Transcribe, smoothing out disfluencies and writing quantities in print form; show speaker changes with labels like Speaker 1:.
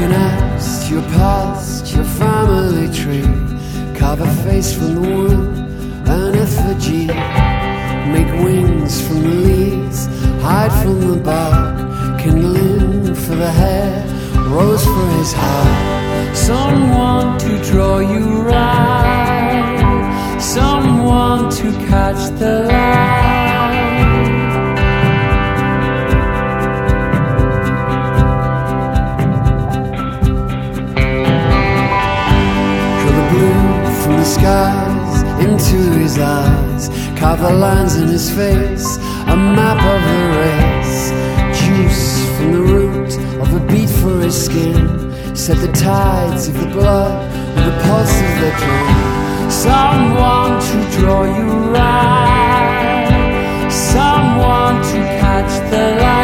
Speaker 1: an axe to your past, your family tree. Carve a face from the womb, an effigy. Make wings from the leaves, hide from the bark. Kindling for the hair, rose for his heart. Someone to draw you right, someone to catch the light. Draw the blue from the skies into his eyes. Carve the lines in his face, a map of the race. Juice from the root of a beat for his skin. Set the tides of the blood with the pulse of the drum. Someone to draw you right, someone to catch the light.